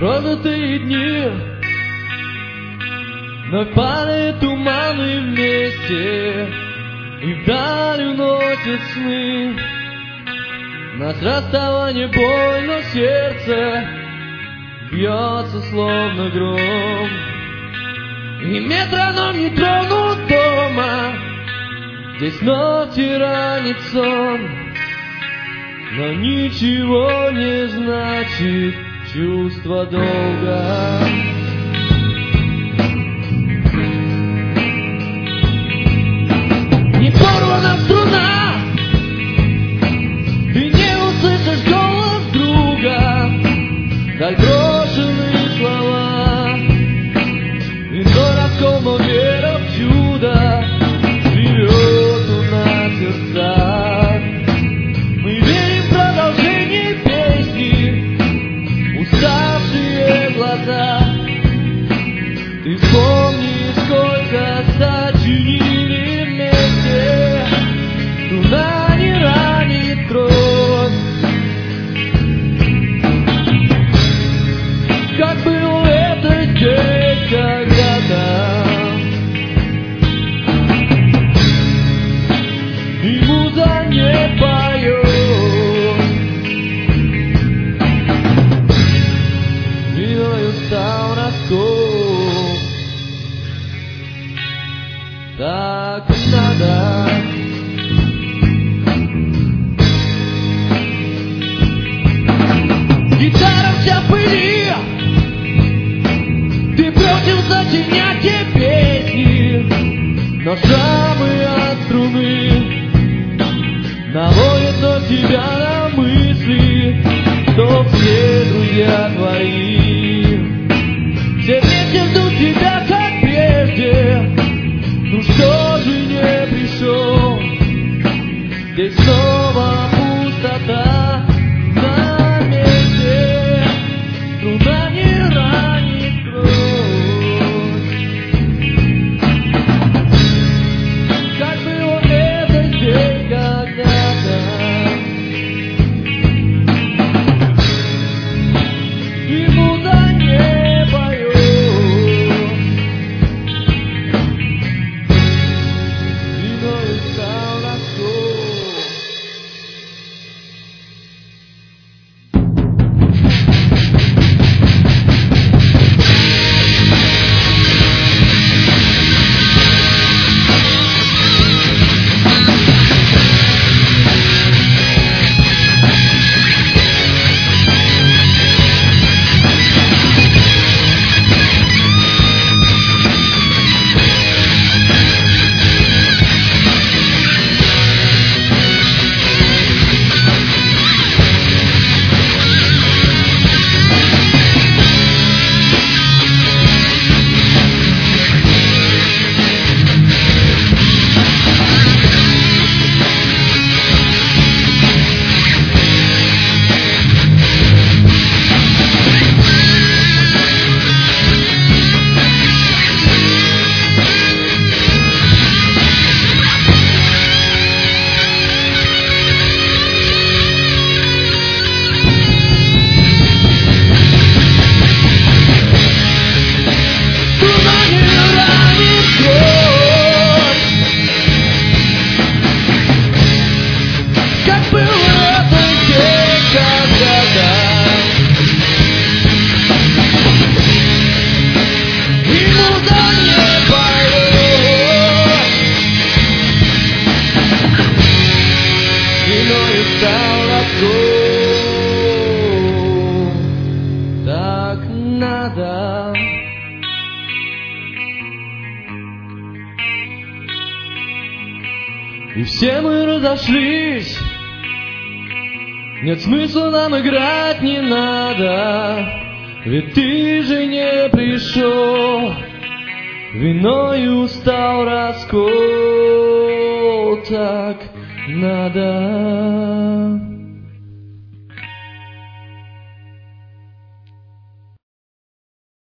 Прожитые дни, вновь падают туманы вместе, и вдаль уносят сны. Нас расставание больно, сердце бьется словно гром. И метроном не тронут дома, здесь вновь тиранит сон. Но ничего не значит чувство долга. Не порвана струна, ты не услышишь голос друга, даль брошенные слова. Иной раскол, но вера в чудо живет у нас в сердцах. Мы верим в продолжение песни, уставшие глаза. Ты вспомни, сколько сочинили вместе, струна не ранит кровь. Как был этот день когда-то, и муза не поет. Виною стал раскол, так надо. Гитара вся в пыли, ты против сочинять те песни, но шрамы от струны наводят на тебя на мысли, что все друзья твои, все вместе ждут тебя, как прежде. Ну что же не пришел? Здесь снова пустота на месте, струна не ранит кровь. Как было это день когда-то, и муза не поет. Виною стал раскол. Так надо. И все мы разошлись, нет смысла нам играть, не надо, ведь ты же не пришел, виною стал раскол, так надо.